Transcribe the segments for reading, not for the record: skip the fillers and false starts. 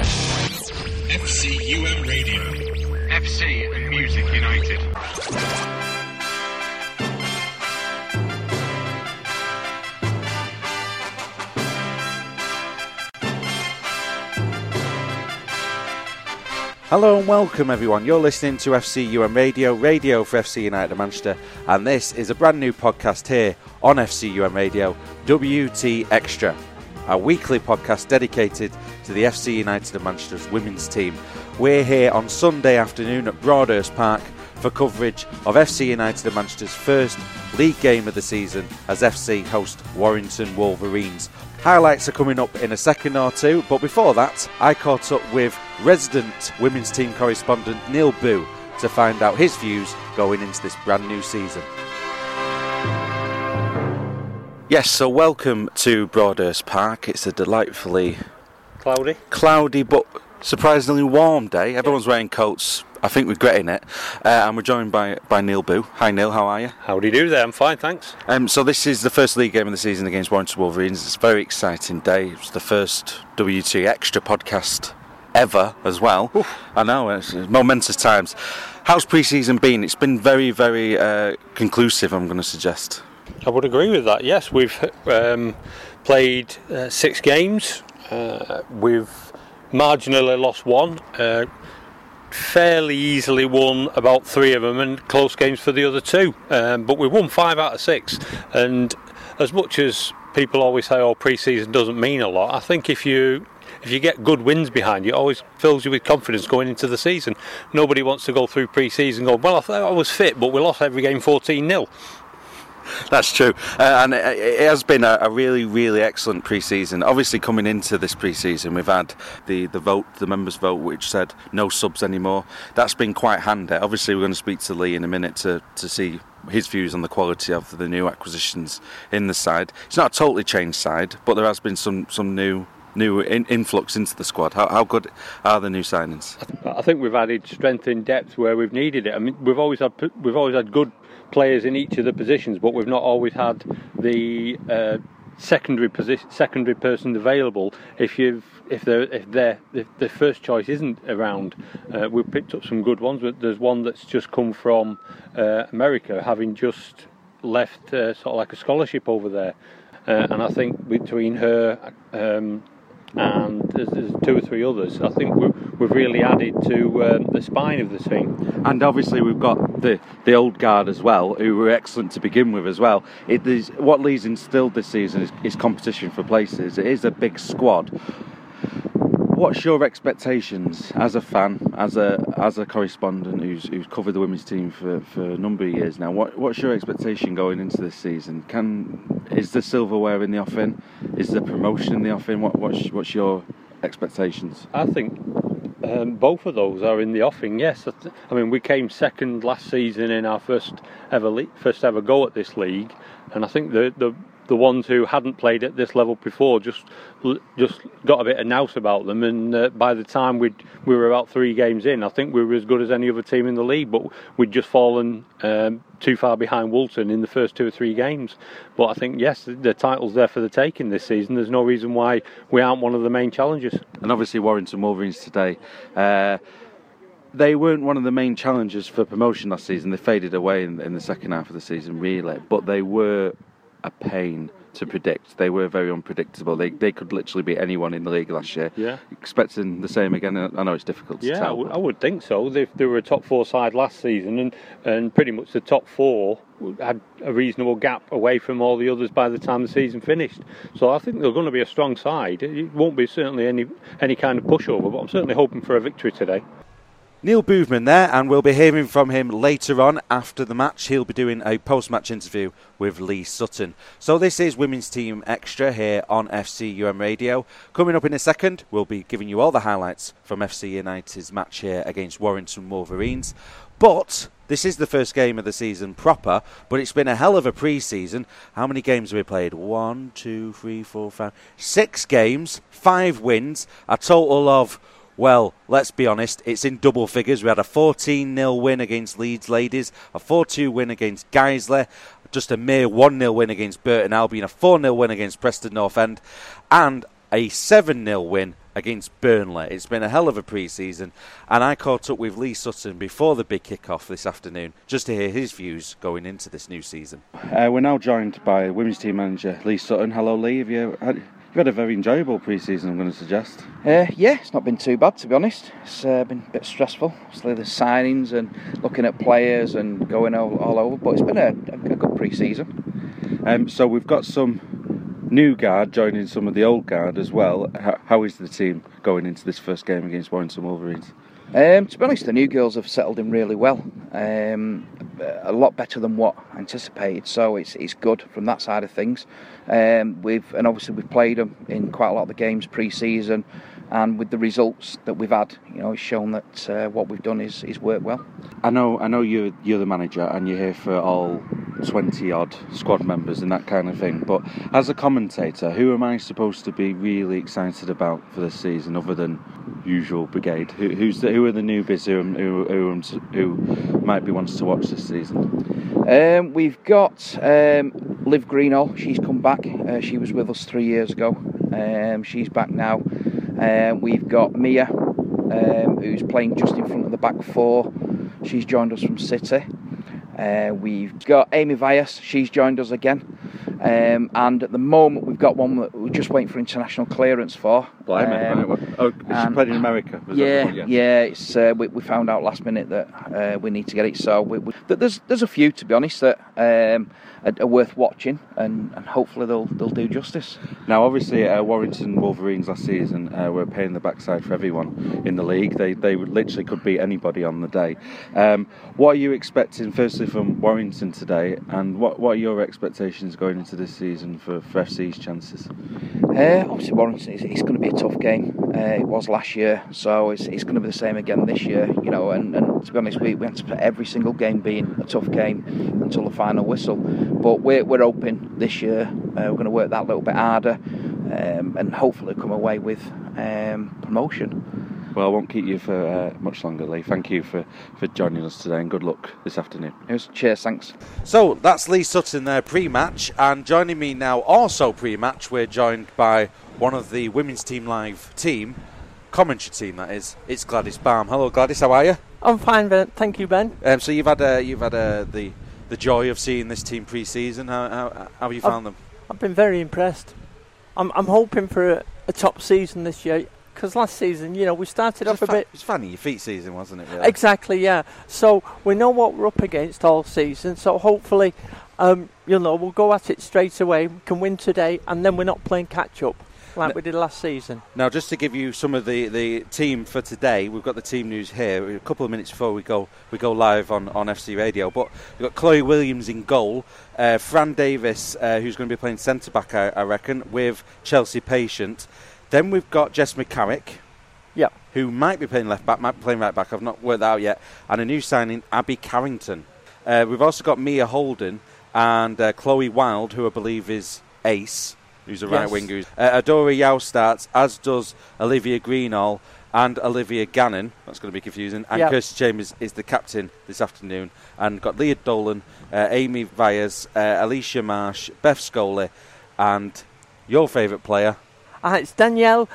FCUM Radio. FC and Music United. Hello and welcome everyone, you're listening to FCUM Radio, radio for FC United of Manchester, and this is a brand new podcast here on FCUM Radio, WT Extra, a weekly podcast dedicated to the FC United of Manchester's women's team. We're here on Sunday afternoon at Broadhurst Park for coverage of FC United of Manchester's first league game of the season as FC host Warrington Wolverines. Highlights are coming up in a second or two, but before that, I caught up with resident women's team correspondent Neil Boo to find out his views going into this brand new season. Yes, so welcome to Broadhurst Park. It's a delightfully cloudy but surprisingly warm day. Everyone's wearing coats, I think regretting it, and we're joined by Neil Boo. Hi Neil, how are you? Howdy do there, I'm fine, thanks. So this is the first league game of the season against Warrington Wolverines. It's a very exciting day. It's the first WT Extra podcast ever as well. Oof. I know, it's momentous times. How's pre-season been? It's been very, very conclusive, I'm going to suggest. I would agree with that, yes. We've played 6 games. We've marginally lost 1. Fairly easily won about 3 of them, and close games for the other 2. But we won 5 out of 6. And as much as people always say, "Oh, pre-season doesn't mean a lot," I think if you get good wins behind you, it always fills you with confidence going into the season. Nobody wants to go through pre-season going, "Well, I thought I was fit, but we lost every game 14-0. That's true, and it has been a really, really excellent pre-season. Obviously, coming into this pre-season, we've had the members' vote, which said no subs anymore. That's been quite handy. Obviously, we're going to speak to Lee in a minute to see his views on the quality of the new acquisitions in the side. It's not a totally changed side, but there has been some new influx into the squad. How good are the new signings? I think we've added strength in depth where we've needed it. I mean, we've always had good players in each of the positions, but we've not always had the secondary person available. If their first choice isn't around, we've picked up some good ones. But there's one that's just come from America, having just left sort of like a scholarship over there, and I think between her and there's 2 or 3 others, I think we've really added to the spine of the team. And obviously we've got the old guard as well, who were excellent to begin with as well. What Lee's instilled this season is competition for places. It is a big squad. What's your expectations as a fan, as a correspondent who's covered the women's team for a number of years now? What's your expectation going into this season? Is the silverware in the offing? Is the promotion in the offing? What's your expectations? I think both of those are in the offing. Yes, I mean we came second last season in our first ever go at this league, and I think the ones who hadn't played at this level before just got a bit of nous about them, and by the time we were about 3 games in, I think we were as good as any other team in the league, but we'd just fallen too far behind Woolton in the first 2 or 3 games. But I think, yes, the title's there for the taking this season. There's no reason why we aren't one of the main challengers. And obviously Warrington Wolverines today, they weren't one of the main challengers for promotion last season. They faded away in the second half of the season, really, but they were a pain to predict. They were very unpredictable. They could literally beat anyone in the league last year. Yeah. Expecting the same again? I know it's difficult to tell. I would think so. They were a top 4 side last season, and pretty much the top 4 had a reasonable gap away from all the others by the time the season finished. So I think they're going to be a strong side. It won't be certainly any kind of pushover, but I'm certainly hoping for a victory today. Neil Boovman there, and we'll be hearing from him later on after the match. He'll be doing a post-match interview with Lee Sutton. So this is Women's Team Extra here on FCUM Radio. Coming up in a second, we'll be giving you all the highlights from FC United's match here against Warrington Wolverines. But this is the first game of the season proper, but it's been a hell of a pre-season. How many games have we played? 1, 2, 3, 4, 5... 6 games, 5 wins, a total of... Well, let's be honest, it's in double figures. We had a 14-0 win against Leeds Ladies, a 4-2 win against Guiseley, just a mere 1-0 win against Burton Albion, a 4-0 win against Preston North End, and a 7-0 win against Burnley. It's been a hell of a pre-season, and I caught up with Lee Sutton before the big kick-off this afternoon just to hear his views going into this new season. We're now joined by women's team manager Lee Sutton. Hello, Lee. You've had a very enjoyable pre-season, I'm going to suggest. Yeah, it's not been too bad, to be honest. It's been a bit stressful. Obviously, the signings and looking at players and going all over, but it's been a good pre-season. So we've got some new guard joining some of the old guard as well. How is the team going into this first game against Warrington Wolverines? To be honest, the new girls have settled in really well. A lot better than what I anticipated, so it's good from that side of things. We've played them in quite a lot of the games pre-season, and with the results that we've had, it's shown that what we've done is worked well. I know you're the manager and you're here for all 20 odd squad members and that kind of thing, but as a commentator, who am I supposed to be really excited about for this season other than usual brigade? Who are the newbies who might be ones to watch this season? We've got Liv Greenall. She's come back. She was with us 3 years ago. She's back now. We've got Mia, who's playing just in front of the back four. She's joined us from City. We've got Amy Vyas. She's joined us again. And at the moment we've got one that we're just waiting for international clearance for. She played in America. It's we found out last minute that we need to get it. So there's a few, to be honest, that are worth watching, and hopefully they'll do justice. Now, obviously, Warrington Wolverines last season were a pain in the backside for everyone in the league. They literally could beat anybody on the day. What are you expecting, firstly, from Warrington today, and what are your expectations going into this season for FC's chances? Obviously, Warrington, it's going to be a tough game. It was last year, so it's going to be the same again this year. And to be honest, we anticipate every single game being a tough game until the final whistle. But we're hoping this year we're going to work that a little bit harder and hopefully come away with promotion. Well, I won't keep you for much longer, Lee. Thank you for joining us today, and good luck this afternoon. Cheers, thanks. So that's Lee Sutton there pre-match, and joining me now also pre-match, we're joined by one of the Women's Team Live team, commentary team that is. It's Gladys Balm. Hello, Gladys. How are you? I'm fine, Ben. Thank you, Ben. So you've had the joy of seeing this team pre-season. How have you found them? I've been very impressed. I'm hoping for a top season this year. Because last season, we started off a bit... It's funny, your feet season, wasn't it? Really? Exactly, yeah. So we know what we're up against all season. So hopefully, we'll go at it straight away. We can win today, and then we're not playing catch-up like we did last season. Now, just to give you some of the team for today, we've got the team news here. A couple of minutes before we go live on FC Radio. But we've got Chloe Williams in goal, Fran Davis, who's going to be playing centre-back, I reckon, with Chelsea Patient. Then we've got Jess McCarrick, who might be playing left back, might be playing right back. I've not worked that out yet. And a new signing, Abby Carrington. We've also got Mia Holden and Chloe Wild, who I believe is Ace, who's a right winger. Adora Yao starts, as does Olivia Greenall and Olivia Gannon. That's going to be confusing. And Kirsty Chambers is the captain this afternoon. And got Leah Dolan, Amy Vyas, Alicia Marsh, Beth Scully, and your favourite player... it's Danielle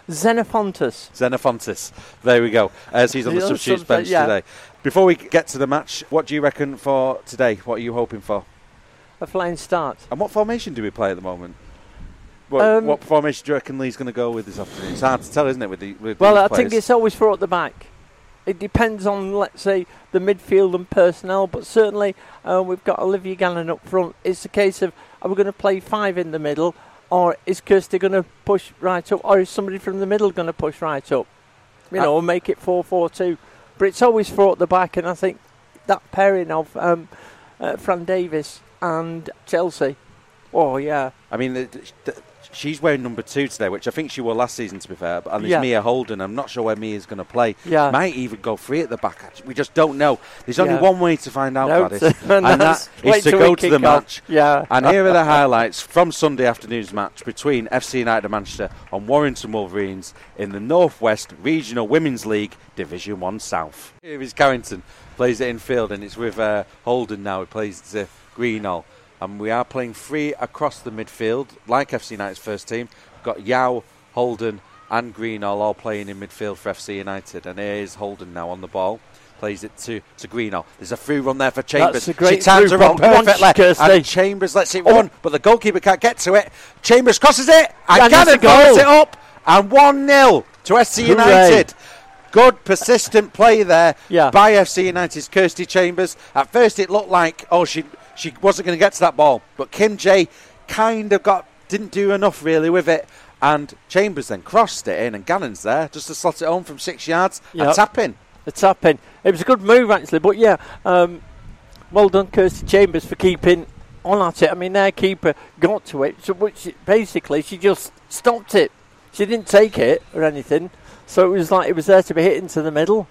Xenophontis. There we go. She's on the substitutes bench today. Before we get to the match, what do you reckon for today? What are you hoping for? A flying start. And what formation do we play at the moment? What formation do you reckon Lee's going to go with this afternoon? It's hard to tell, isn't it? I think it's always four at the back. It depends on, let's say, the midfield and personnel, but certainly we've got Olivia Gannon up front. It's a case of, are we going to play five in the middle? Or is Kirsty going to push right up? Or is somebody from the middle going to push right up? Or make it 4-4-2. But it's always four at the back, and I think that pairing of Fran Davis and Chelsea. Oh, yeah. I mean, she's wearing number 2 today, which I think she wore last season, to be fair. And there's Mia Holden. I'm not sure where Mia's going to play. Yeah. Might even go free at the back. We just don't know. There's only one way to find out, Gladys. And that is to go to the match. Yeah. And here are the highlights from Sunday afternoon's match between FC United of Manchester and Warrington Wolverines in the North West Regional Women's League Division 1 South. Here is Carrington. Plays it in field, and it's with Holden now. He plays Greenall. And we are playing free across the midfield, like FC United's first team. We've got Yao, Holden, and Greenall all playing in midfield for FC United. And here's Holden now on the ball. Plays it to Greenall. There's a through run there for Chambers. That's a great she turns around perfectly. And Chambers lets it run, but the goalkeeper can't get to it. Chambers crosses it, and Gannon follows it up. And 1-0 to SC United. Good persistent play there by FC United's Kirsty Chambers. At first it looked like she wasn't going to get to that ball, but Kim J kind of didn't do enough really with it, and Chambers then crossed it in, and Gannon's there just to slot it home from 6 yards. A tap-in. A tap-in. It was a good move actually, but well done Kirsty Chambers for keeping on at it. I mean, their keeper got to it, basically she just stopped it. She didn't take it or anything. So it was like it was there to be hit into the middle.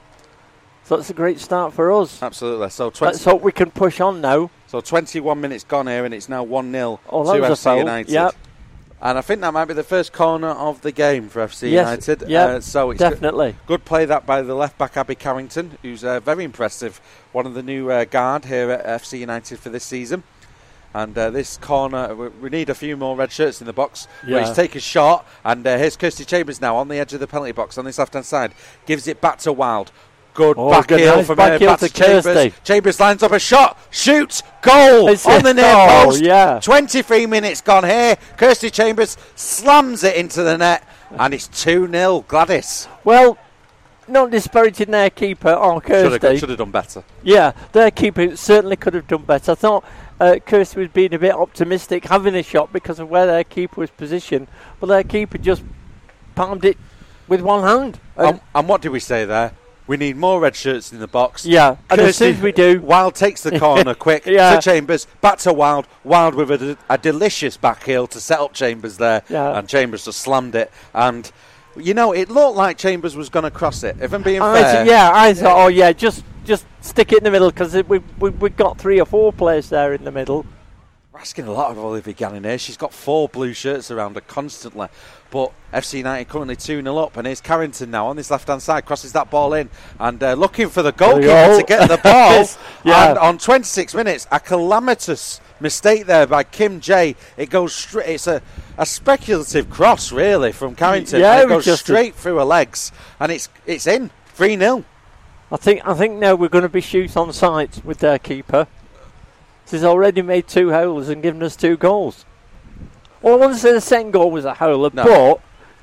So it's a great start for us. Absolutely. So let's hope we can push on now. So 21 minutes gone here, and it's now 1-0 to FC United. Yep. And I think that might be the first corner of the game for FC United. Yeah, so it's definitely. Good play that by the left back Abby Carrington, who's very impressive. One of the new guard here at FC United for this season. And this corner, we need a few more red shirts in the box. Where he's taken a shot, and here's Kirsty Chambers now on the edge of the penalty box on this left-hand side. Gives it back to Wild. Good back heel from back to Chambers. Chambers lines up a shot, shoots, goal on the near post. Yeah. 23 minutes gone here. Kirsty Chambers slams it into the net, and it's 2-0. Gladys. Well, not disparaging their keeper or Kirsty. Should have done better. Yeah, their keeper certainly could have done better. I thought Kirsty was being a bit optimistic having a shot because of where their keeper was positioned, but their keeper just palmed it with one hand. And what do we say there? We need more red shirts in the box. Yeah, and as soon as we do, Wild takes the corner quick to Chambers, back to Wild. Wild with a delicious back heel to set up Chambers there, and Chambers just slammed it. And it looked like Chambers was going to cross it. If I'm being fair, I thought, just stick it in the middle because we've got 3 or 4 players there in the middle. We're asking a lot of Olivia Gannon here. She's got 4 blue shirts around her constantly. But FC United currently 2-0 up, and here's Carrington now on this left-hand side, crosses that ball in, and looking for the goalkeeper to get the ball. And on 26 minutes, a calamitous mistake there by Kim J. It goes straight. It's a speculative cross, really, from Carrington. It goes straight through her legs, and it's in 3-0. I think now we're going to be shoot on sight with their keeper. She's already made 2 howlers and given us 2 goals. Well, I wouldn't say the second goal was a howler, but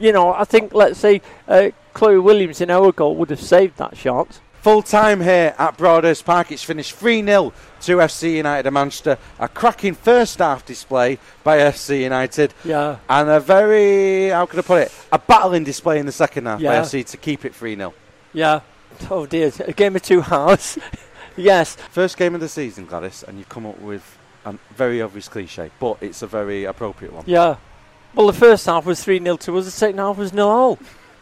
I think, let's say, Chloe Williams in our goal would have saved that shot. Full time here at Broadhurst Park. It's finished 3-0 to FC United of Manchester. A cracking first half display by FC United. Yeah. And a very, how can I put it, a battling display in the second half by FC to keep it 3-0. Yeah. Oh dear, a game of 2 halves. Yes. First game of the season, Gladys, and you've come up with a very obvious cliche, but it's a very appropriate one. Yeah. Well, the first half was 3-0 to us, the second half was 0-0.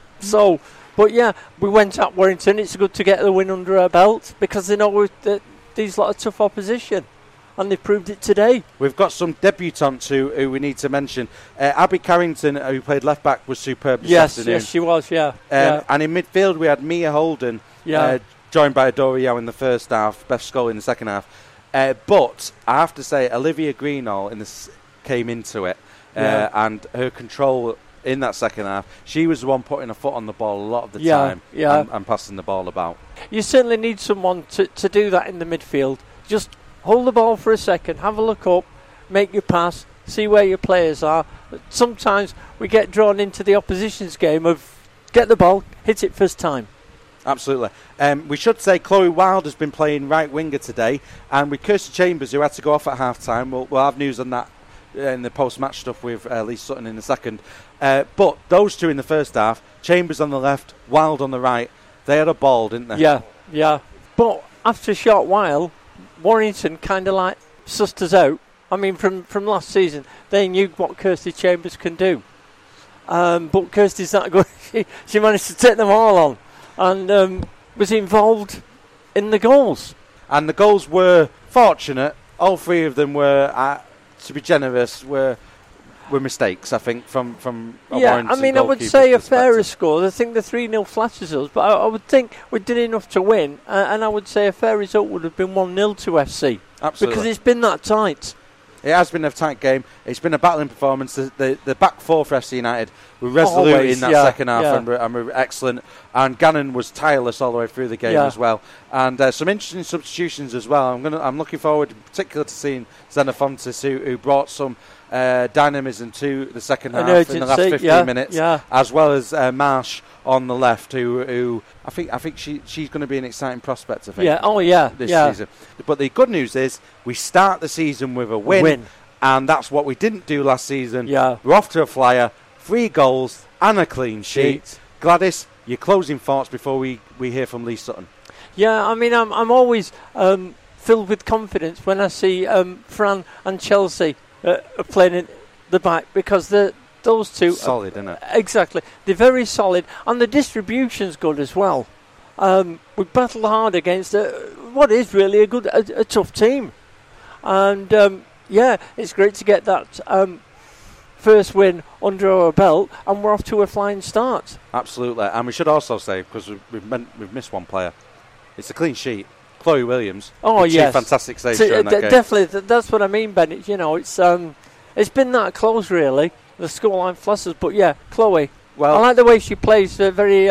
So, but yeah, we went at Warrington. It's good to get the win under our belt because they know these lot of tough opposition, and they proved it today. We've got some debutants who we need to mention. Abby Carrington, who played left back, was superb this afternoon. Yes, she was, And in midfield, we had Mia Holden, joined by Adora Yao in the first half, Beth Scully in the second half. But I have to say, Olivia Greenall came into it, and her control in that second half, she was the one putting her foot on the ball a lot of the time and passing the ball about. You certainly need someone to do that in the midfield. Just hold the ball for a second, have a look up, make your pass, see where your players are. Sometimes we get drawn into the opposition's game of get the ball, hit it first time. Absolutely. We should say Chloe Wild has been playing right winger today, and with Kirsty Chambers, who had to go off at half time, we'll have news on that in the post-match stuff with Lee Sutton in a second. But those two in the first half, Chambers on the left, Wild on the right, they had a ball, didn't they? Yeah. But after a short while, Warrington kind of like sussed us out. I mean, from last season, they knew what Kirsty Chambers can do. But Kirsty's that good. She managed to take them all on. And was involved in the goals. And the goals were fortunate. All 3 of them were, to be generous, were mistakes, I think, from I mean, I would say a fairer score. I think the 3-0 flatters us, but I would think we did enough to win, and I would say a fair result would have been 1-0 to FC. Absolutely. Because it's been that tight. It has been a tight game. It's been a battling performance. The back four for FC United were resolute in that second half and were excellent. And Gannon was tireless all the way through the game as well. And some interesting substitutions as well. I'm looking forward, in particular, to seeing Xenophontis, who brought some dynamism to the second half in the last 15 minutes, as well as Marsh on the left, who I think she's going to be an exciting prospect, I think. This season. But the good news is we start the season with a win. And that's what we didn't do last season. We're off to a flyer, 3 goals and a clean sheet. Gladys, your closing thoughts before we hear from Lee Sutton. Yeah, I mean, I'm always filled with confidence when I see Fran and Chelsea playing in the back, because those two solid, isn't it? Exactly, they're very solid, and the distribution's good as well. We battled hard against what is really a tough team, and it's great to get that first win under our belt, and we're off to a flying start. Absolutely, and we should also say, because we've missed one player, it's a clean sheet. Chloe Williams. Oh yes, fantastic save during that game. Definitely, that's what I mean, Ben. It's been that close, really. The scoreline flutters, but yeah, Chloe. Well, I like the way she plays. Very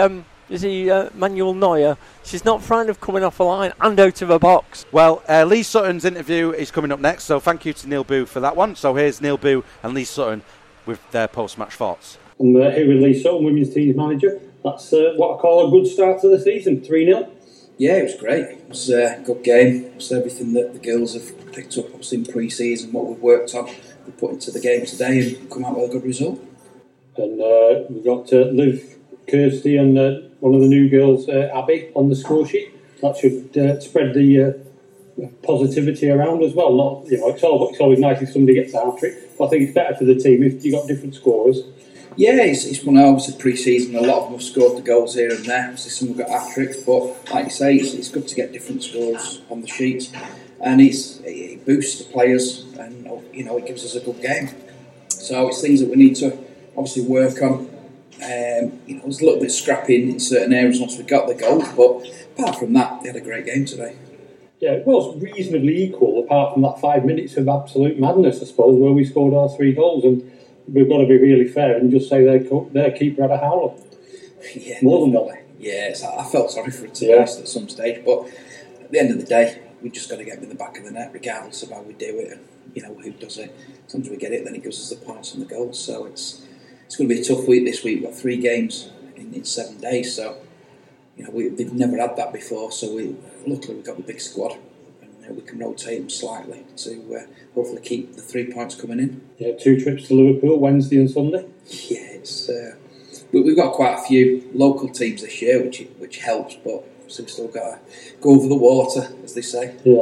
Manuel Neuer. She's not frightened of coming off a line and out of a box. Well, Lee Sutton's interview is coming up next, so thank you to Neil Boo for that one. So here's Neil Boo and Lee Sutton with their post-match thoughts. I'm here with Lee Sutton, women's team manager. That's what I call a good start to the season, 3-0. Yeah, it was great. It was a good game. It was everything that the girls have picked up obviously in pre-season, what we've worked on, we put into the game today and come out with a good result. And we've got Liv, Kirsty and one of the new girls, Abby, on the score sheet. That should spread the positivity around as well. It's always nice if somebody gets a hat-trick, but I think it's better for the team if you've got different scorers. Yeah, it's one of obviously pre-season. A lot of them have scored the goals here and there. Obviously, some have got hat-tricks, but like you say, it's good to get different scores on the sheet, and it boosts the players, and it gives us a good game. So it's things that we need to obviously work on. It was a little bit scrappy in certain areas once we got the goals, but apart from that, they had a great game today. Yeah, it was reasonably equal, apart from that 5 minutes of absolute madness, I suppose, where we scored all 3 goals, and we've got to be really fair and just say their keeper had a howler. Yeah, more than that. Yeah, I felt sorry for it to be honest at some stage, but at the end of the day, we just got to get them in the back of the net, regardless of how we do it, and who does it. As long as we get it, then it gives us the points and the goals. So it's going to be a tough week this week. We've got 3 games in 7 days, so they've never had that before. So luckily we've got the big squad, and we can rotate them slightly to hopefully keep the 3 points coming in. Yeah, 2 trips to Liverpool, Wednesday and Sunday. Yeah, it's we've got quite a few local teams this year, which helps, but we've still got to go over the water, as they say. Yeah,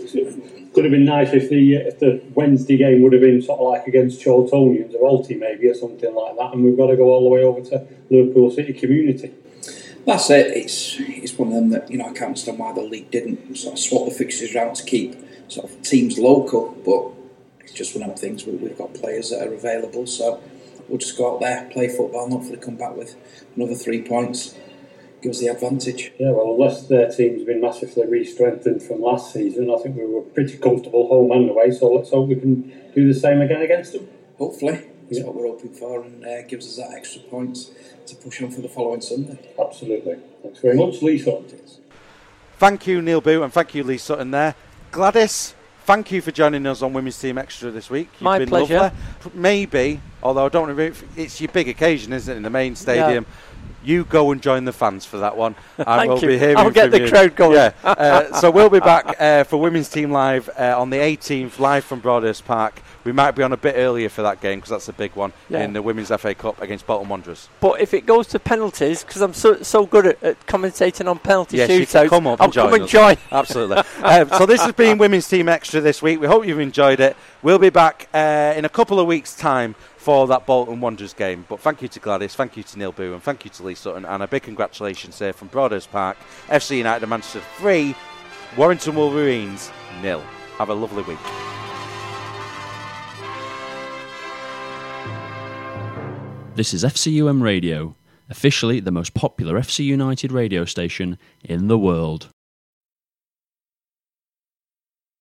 it could have been nice if the Wednesday game would have been sort of like against Charltonians or Alty maybe, or something like that, and we've got to go all the way over to Liverpool City Community. That's it. It's one of them that I can't understand why the league didn't sort of swap the fixtures around to keep sort of teams local, but it's just one of them things. We've got players that are available, so we'll just go out there, play football, and hopefully come back with another 3 points. Give us the advantage. Yeah, well, unless their team's been massively re-strengthened from last season, I think we were pretty comfortable home and away, so let's hope we can do the same again against them. Hopefully. That's what we're hoping for, and gives us that extra points to push on for the following Sunday. Absolutely. Thanks very much, Lee Sutton. Thank you, Neil Boo, and thank you, Lee Sutton there. Gladys, thank you for joining us on Women's Team Extra this week. You've My been pleasure. Lovely. Maybe, although I don't remember, it's your big occasion, isn't it, in the main stadium? Yeah. You go and join the fans for that one, and we'll be hearing I'll get the crowd going. Yeah. So we'll be back for Women's Team Live on the 18th, live from Broadhurst Park. We might be on a bit earlier for that game because that's a big one in the Women's FA Cup against Bolton Wanderers. But if it goes to penalties, because I'm so good at commentating on penalty shootouts, I'll come and join. Absolutely. So this has been Women's Team Extra this week. We hope you've enjoyed it. We'll be back in a couple of weeks' time for that Bolton Wanderers game. But thank you to Gladys, thank you to Neil Boo, and thank you to Lee Sutton, and a big congratulations here from Broadhurst Park. FC United and Manchester 3, Warrington Wolverines 0. Have a lovely week. This is FCUM Radio, officially the most popular FC United radio station in the world.